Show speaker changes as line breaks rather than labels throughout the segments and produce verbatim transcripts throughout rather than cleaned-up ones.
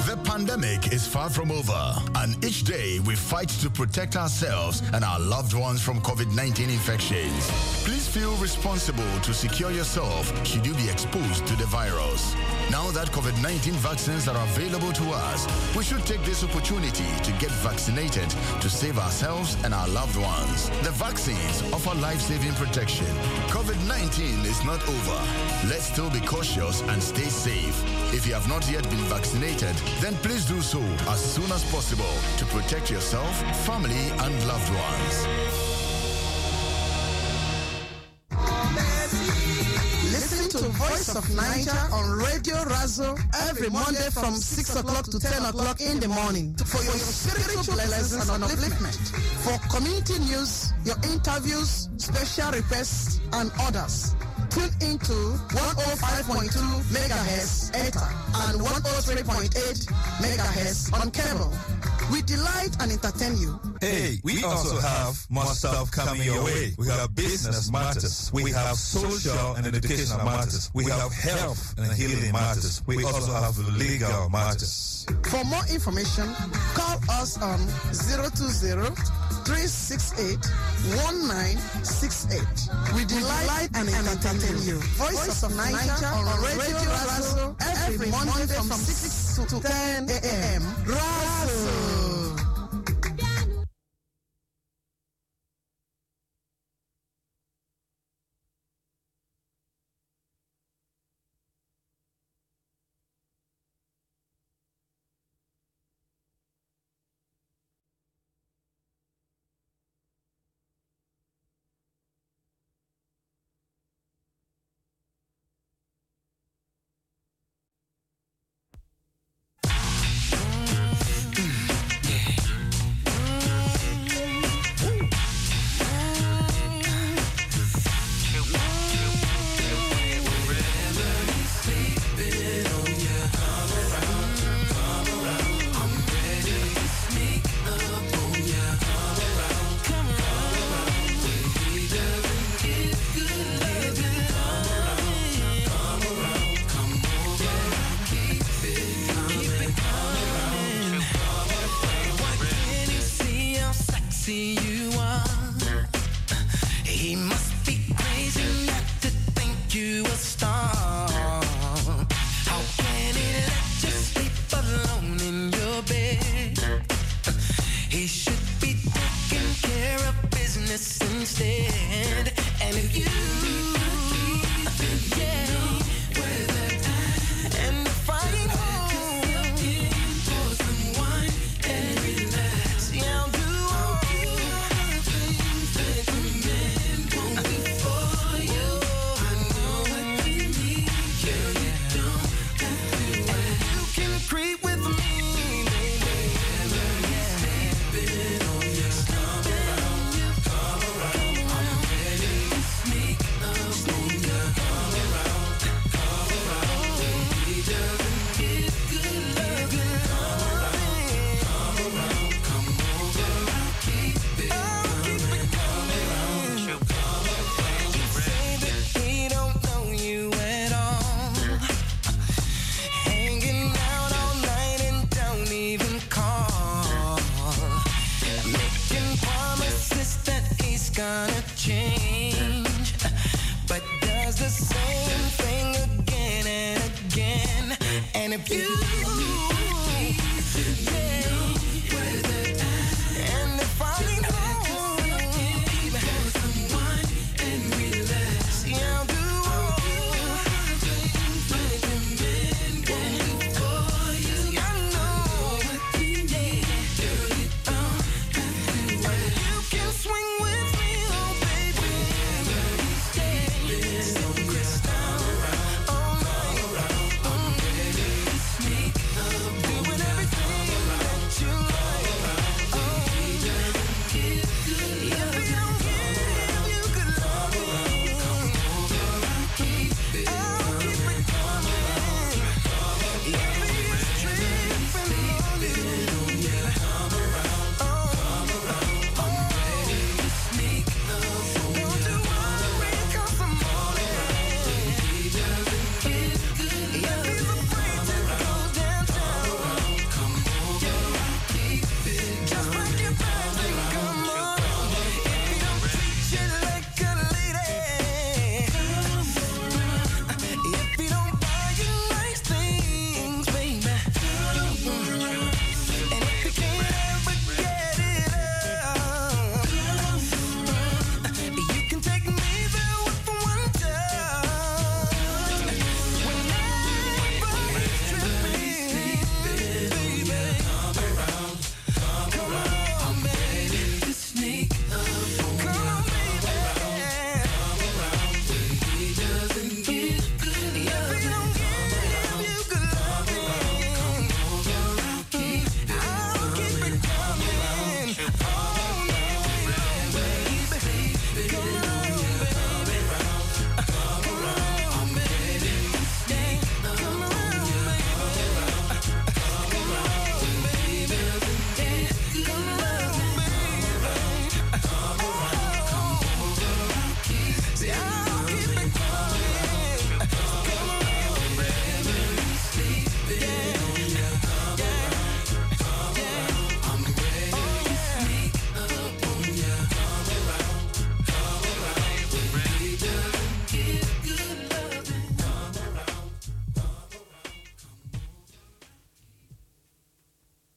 The pandemic is far from over, and each day we fight to protect ourselves and our loved ones from COVID nineteen infections. Please feel responsible to secure yourself should you be exposed to the virus. Now that COVID nineteen vaccines are available to us, we should take this opportunity to get vaccinated to save ourselves and our loved ones. The vaccines offer life-saving protection. COVID nineteen is not over. Let's still be cautious and stay safe. If you have not yet been vaccinated, then please do so as soon as possible to protect yourself, family, and loved ones.
Listen to Voice of Niger on Radio Razo every Monday from six o'clock to ten o'clock in the morning for your spiritual lessons and upliftment. For community news, your interviews, special requests, and others. Tune into one oh five point two megahertz Ether and one oh three point eight megahertz on cable. We delight and entertain you.
Hey, we also have more stuff coming your way. We have business matters. We have social and educational matters. We have health and healing matters. We also have legal matters.
For more information, call us on zero two zero, three six eight, one nine six eight. We delight and entertain you. Voice of Niger on Radio Razo every Monday from six to ten a.m. Razo.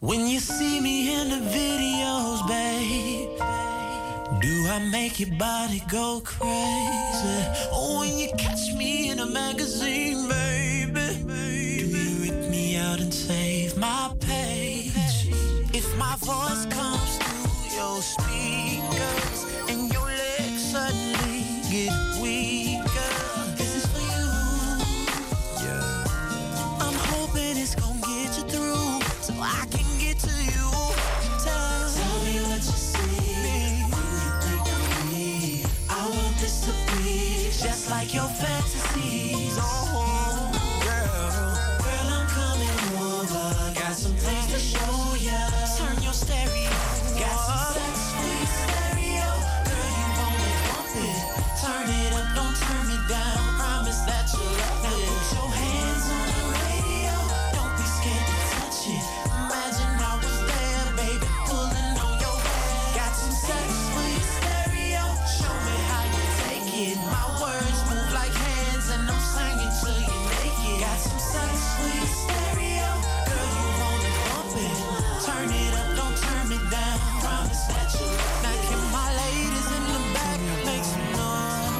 When you see me in the videos, babe, do I make your body go crazy? Or when you catch me in a magazine, baby, do you rip me out and save my page? If my voice comes through your speakers and your legs suddenly get weaker, this is for you. Yeah. I'm hoping it's gonna get you through so I can get to you. Tell, Tell me what you see. What you think of me? I want this to be just like your fantasies. Oh, girl, girl, I'm coming over. Got some things to show ya. Turn your stereo. Got some sex sweet stereo. Girl, you wanna bump it. Turn it up, don't turn me down. Promise that you'll love it. Put your hands on the radio. Don't be scared to touch it. Imagine I was there, baby, pulling on your hair. Got some sex sweet stereo. Show me how you take it. My words move like hands and I'm singing till you naked. Got some sex sweet stereo. Girl, you wanna bump it. Turn it up, don't turn me down. Promise that you'll love it. Now can my ladies in the back make some noise?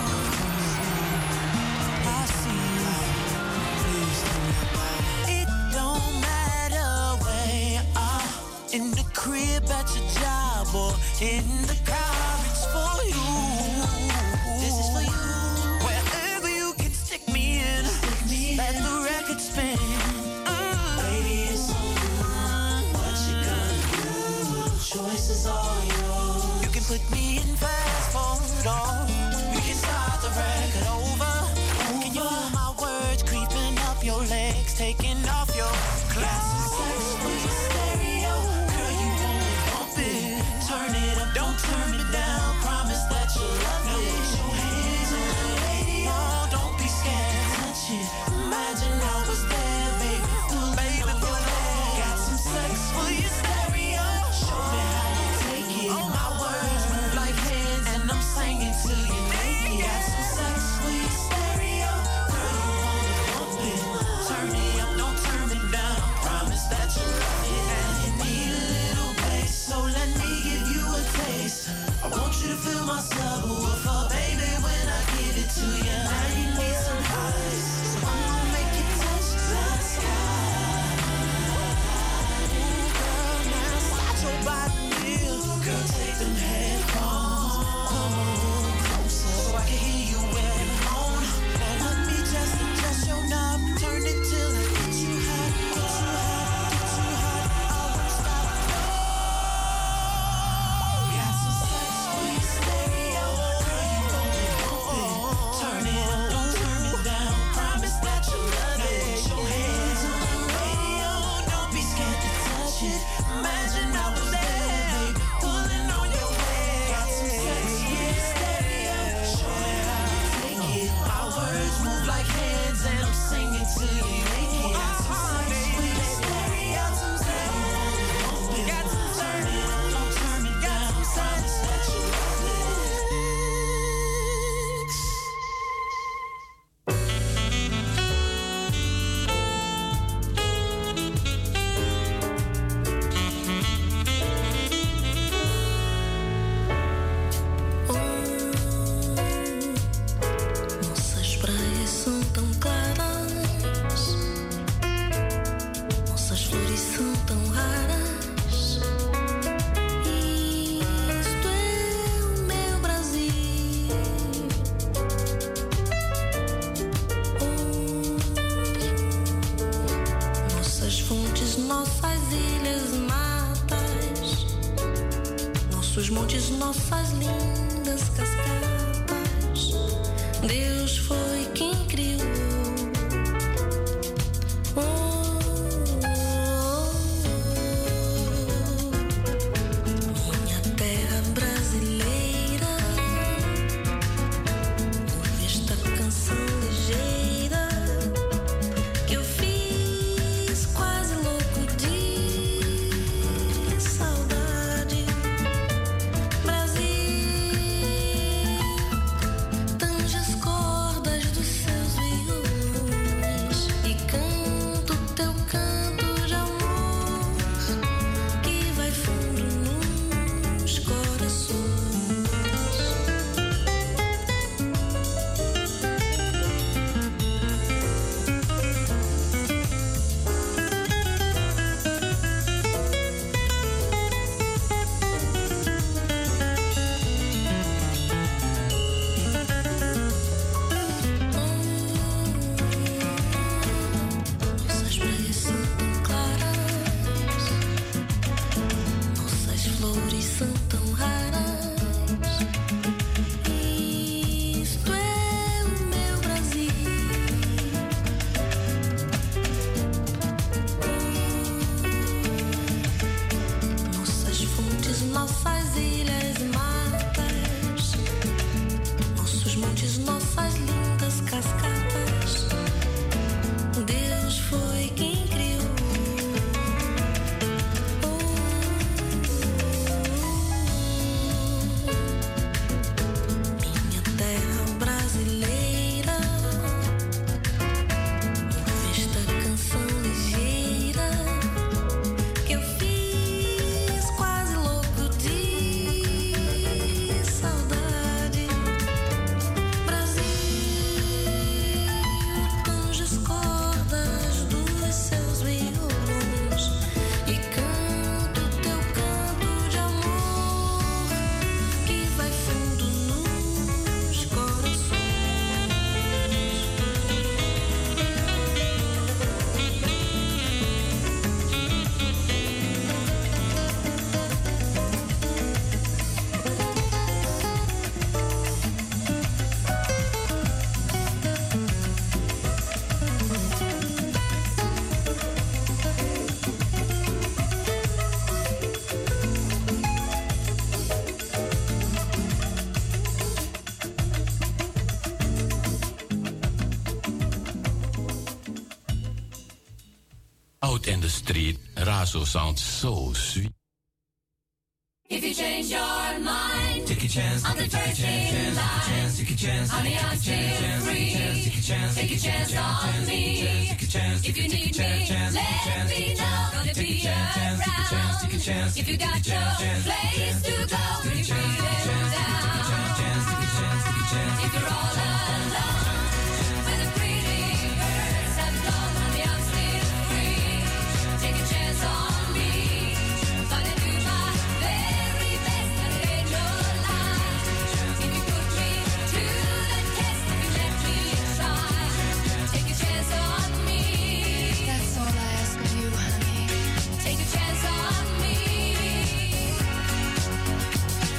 I see you. Please tell me why. It don't matter where you are, in the crib, at your job, or in the car, it's for you. This is for you. Wherever you can stick me in, stick me let in. The record spin. Mm. Baby, it's on you. What you gonna do? Choice is all yours. You can put me in fast forward, or we can start the record over. Can you feel my words creeping up your legs, taking off your clothes? Sex with stereo. Girl, you wanna bump it. Turn it up, don't turn me down. Promise that you'll love it. Put your hands on the radio. Don't be scared, touch it. Imagine I was there, baby. Baby, for that. Got some sex for your stereo. Show me how you take it. My words move like hands and I'm singing till you naked. Got some sex for your stereo. Girl, you wanna bump it. Turn it up, don't turn me down. Promise that you'll love it. And you need a little bass, so let me give you a taste. I want you to feel my subwoofer, baby, when I give it to you. Now you need some highs, so I'm gonna make you touch the sky. Girl, now slide your body real. Girl, take them headphones. Come on closer, so I can hear you when you're alone. Now let me just adjust your knob. Turn it till I get you hot, get you hot, get you hot. I won't stop. Got some sex sweet stereo. Girl, you wanna bump it. Turn it up, don't turn me down. Promise that you'll love it. Put your hands on the radio. Don't be scared to touch it. Imagine I was there, baby, pulling on your hair. Got some sex sweet stereo. Show me how you take it. My words move like hands and I'm singing till you naked. Got some sex sweet stereo. Got some turn it up, don't turn me down. Promise that you'll love it.
Nossas praias são tão claras, nossas flores são tão raras. Isto é o meu Brasil. Oh, nossas fontes, nossas ilhas e matas, nossos montes, nossas lindas cascatas. Deus foi quem criou. Oh, oh, oh. Minha terra brasileira, ouve esta canção ligeira que eu fiz quase louco de saudade. Brasil, tange as cordas
Out in the street, Razo sounds so sweet.
If you change your mind,
take a chance,
I'm the first in line.
take a chance,
Honey, I'm still free.
take a chance,
Take a chance on me.
take a chance,
If you need me, let me know. Gonna be around.
take a chance,
If you got no place to go, when you're feeling down. If you're all alone, when the pretty birds have flown, honey, I'm still free. Take a chance on me. Gonna do my very best and lay no lie. If you put me to the test, if you let me try, take a chance on me. That's all I ask of you, honey. Take a chance on me.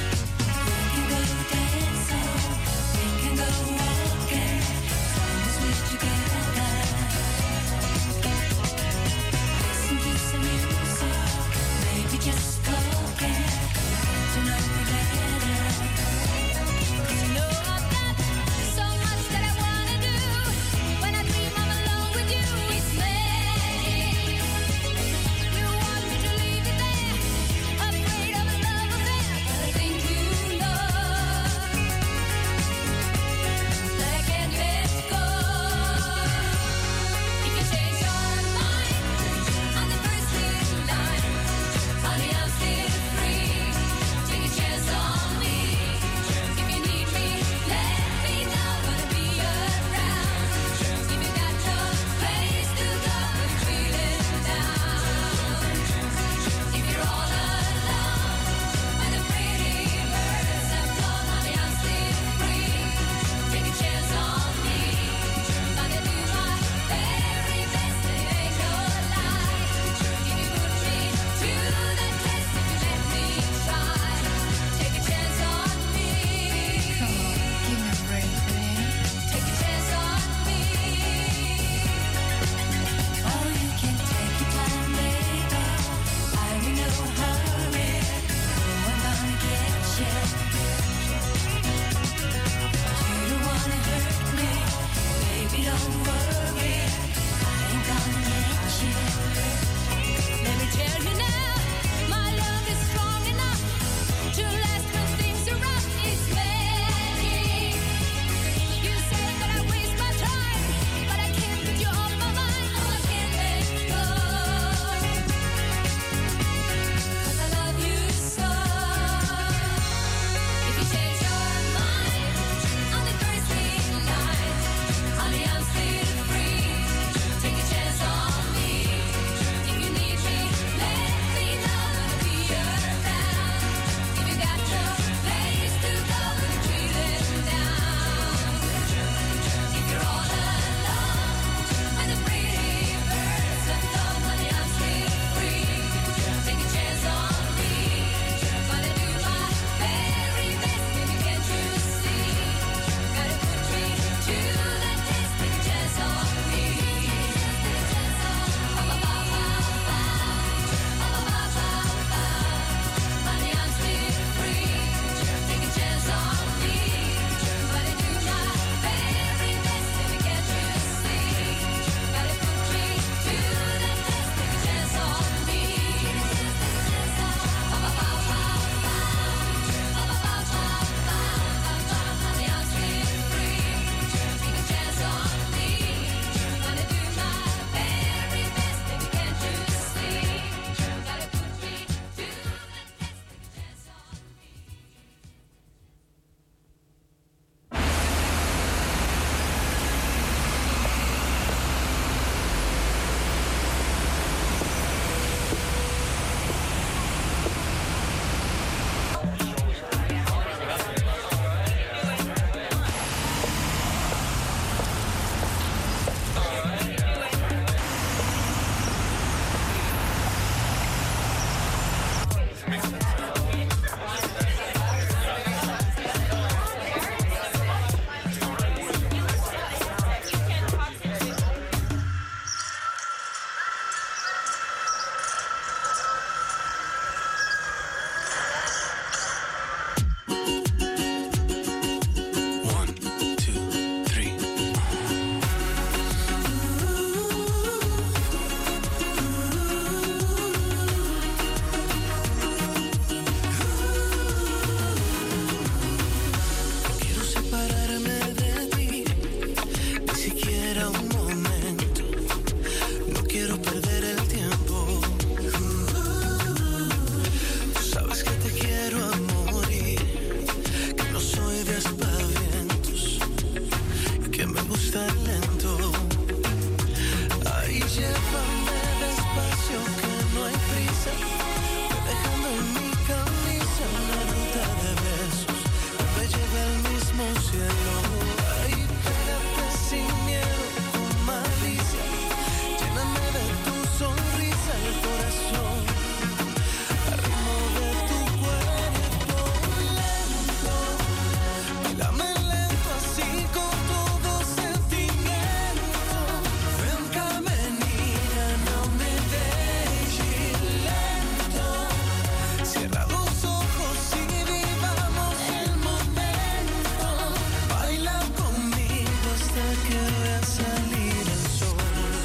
despacio que no hay prisa. Voy dejando en mi camisa una ruta de besos que me lleve al mismo cielo. Ay, pégate sin miedo, con malicia. Lléname de tu sonrisa el corazón. Al ritmo de tu cuerpo lento. Bailame lento así con todo sentimiento. Ven, Carmenina, no me dejes lento. Cierra los ojos y vivamos el momento. Baila conmigo hasta que vea salir el sol.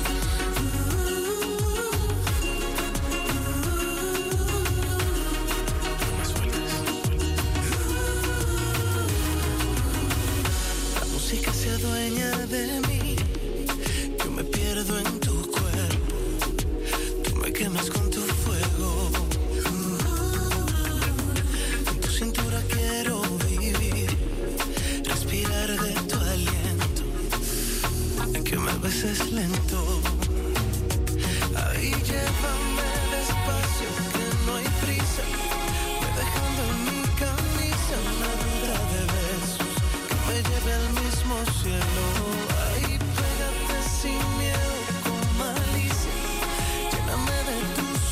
La música se adueña de mí. Yo me pierdo en tu cuerpo. Tú me quemas con tu fuego. En tu cintura quiero vivir. Respirar de tu aliento. En que me beses lento. Ahí llévame despacio que no hay prisa. Voy dejando en mi camisa una ruta de besos que me lleve al mismo cielo. Ahí pégate sin miedo, con malicia. Lléname de tu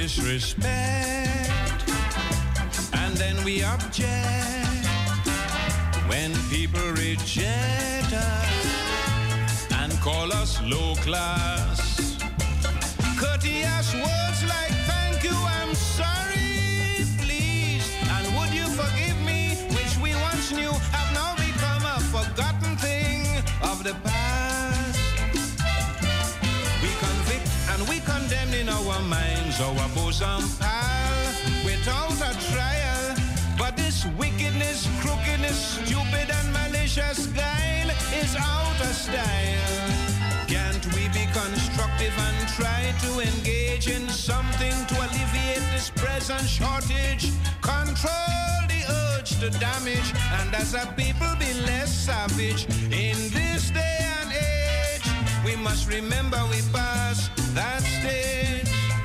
disrespect, and then we object when people reject us and call us low class. Courteous words like thank you, I'm sorry, please, and would you forgive me, which we once knew, have now become a forgotten thing of the past. We convict and we condemn in our minds our bosom pal without a trial. But this wickedness, crookedness, stupid and malicious guile is out of style. Can't we be constructive and try to engage in something to alleviate this present shortage? Control the urge to damage, and as a people be less savage. In this day and age, we must remember we passed that stage.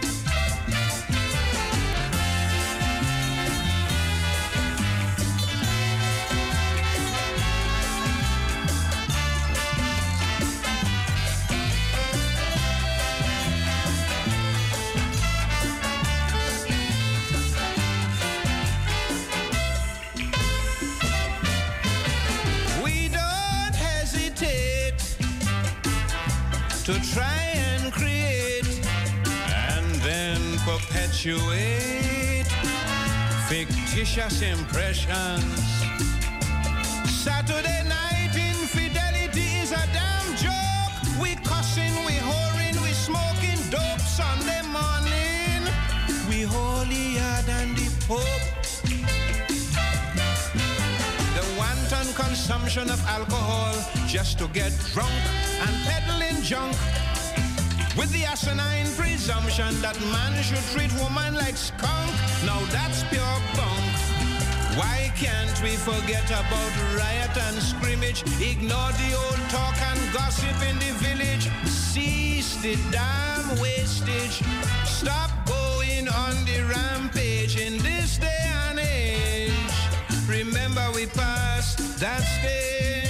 To try and create and then perpetuate fictitious impressions. Saturday night infidelity is a damn joke. We cussing, we whoring, we smoking dope. Sunday morning, we holier than the Pope. The wanton consumption of alcohol just to get drunk and peddling junk with the asinine presumption that man should treat woman like skunk. Now that's pure bunk. Why can't we forget about riot and scrimmage? Ignore the old talk and gossip in the village. Cease the damn wastage. Stop going on the rampage in this day and age. Remember we passed that stage.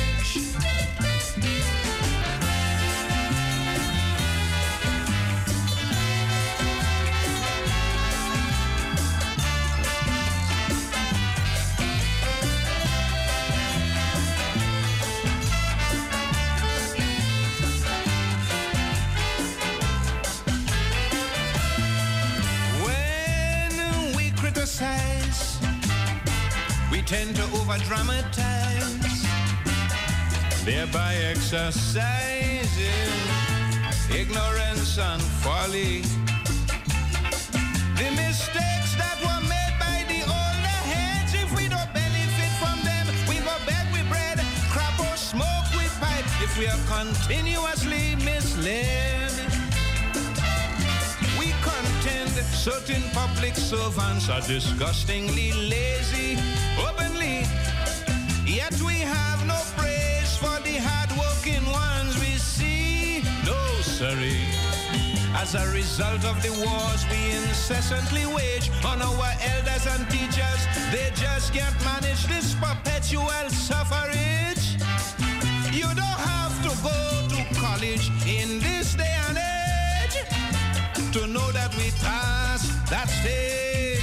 We tend to over-dramatize, thereby exercising ignorance and folly. The mistakes that were made by the older heads, if we don't benefit from them, we go beg with bread, crap or smoke with pipe, if we are continuously misled. Certain public servants are disgustingly lazy, openly, yet we have no praise for the hard-working ones we see. No, sorry. As a result of the wars we incessantly wage on our elders and teachers, they just can't manage this perpetual suffrage. You don't have to go to college in this day and age to know that we passed that stage.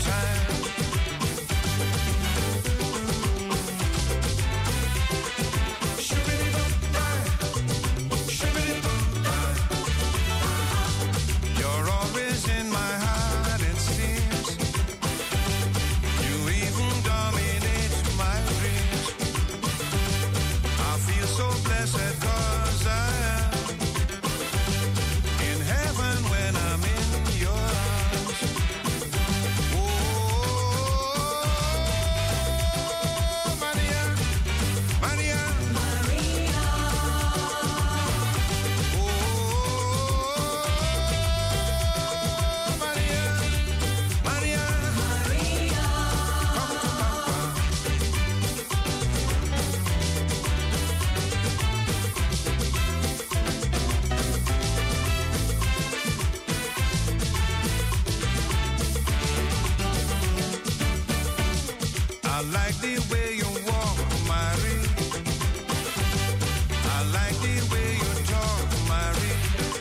You're always in my heart, it seems. You even dominate my dreams. I feel so blessed 'cause I am in heaven when I'm in your arms. Oh, Maria, Maria, Maria. Oh, Maria, Maria, Maria. Come to Papa. I like the way you walk, Marie. I like the way you talk, Marie.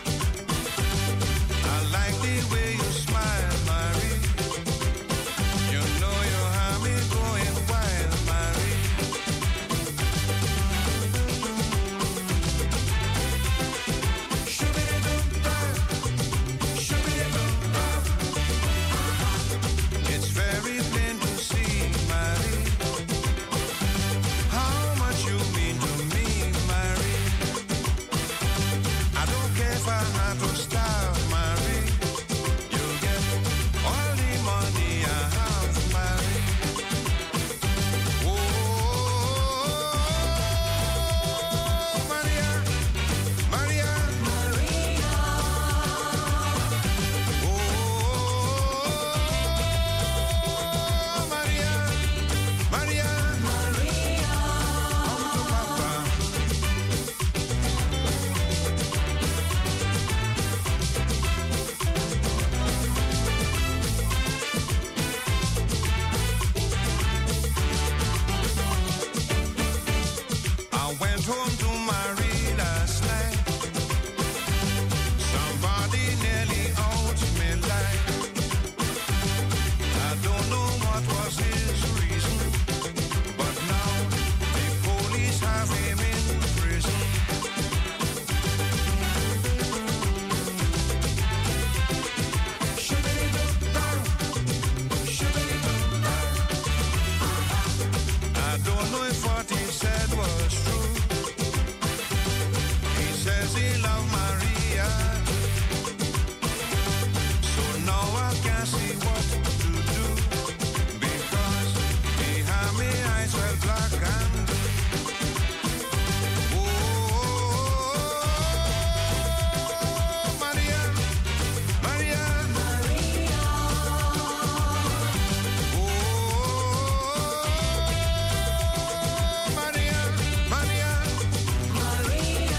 I like the way you smile, Marie. You know you have me going wild, Marie. Shoo-be-dee-doo-dah, shoo-be-dee-doo-dah. It's very plain to see, Marie, how much you mean to me, Marie. I don't care if I have to starve, Marie. You'll get all the money I have, Marie. Oh, Maria, Maria, Maria. Oh, Maria, Maria, Maria. Come to Papa. I went home to Marie last night. Somebody nearly out me life. I don't know what was his reason, but now the police have him in prison. Shoo-be-dee-doo-dah, shoo-be-dee-doo-dah. I don't know if what he said was true. He says he loved Maria, so now I can't see what to do, because behind me eyes were black and blue. Oh, Maria, Maria, Maria. Oh, Maria, Maria, Maria.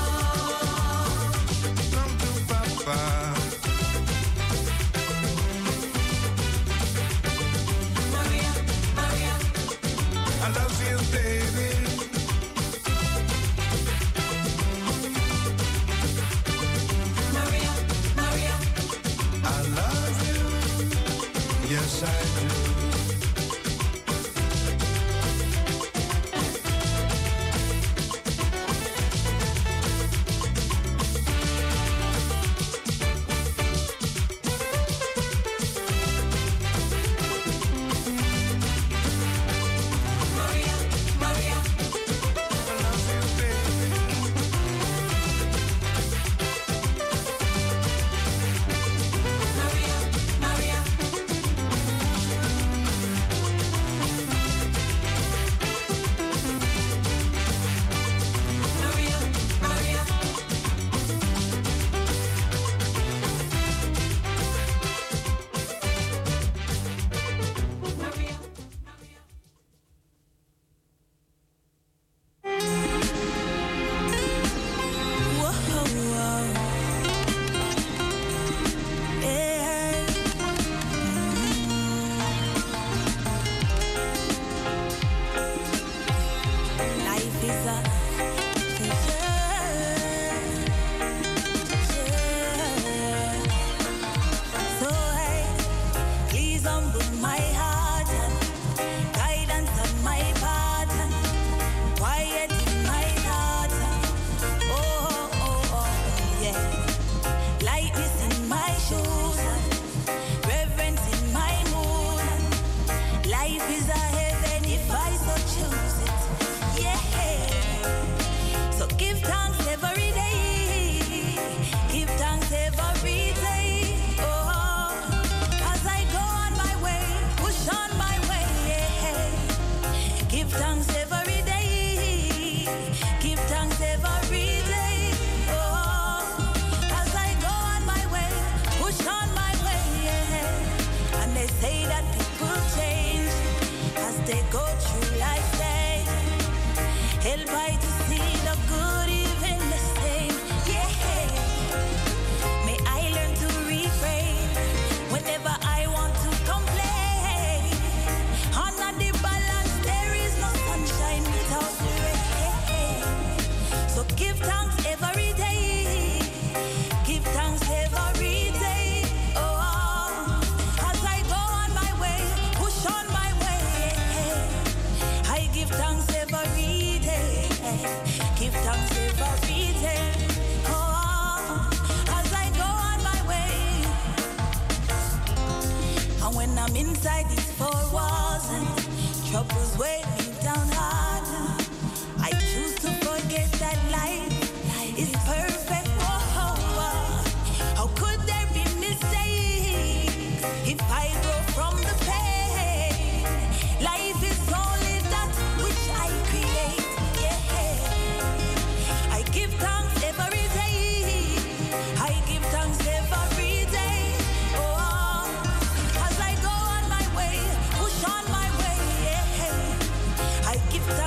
Come to Papa. Maria, Maria. I love you, baby. Maria, Maria. I love you. Yes, I do. Maria,
before wasn't. Troubles weigh me down hard. I choose to forget that life is perfect. Whoa, whoa. How could there be mistakes if I grow from the pain? Life is only that which I create. Yeah, I give thanks every day. I give thanks every day. Oh, as I go on my way, push on my way. Yeah, I give thanks.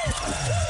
Woo!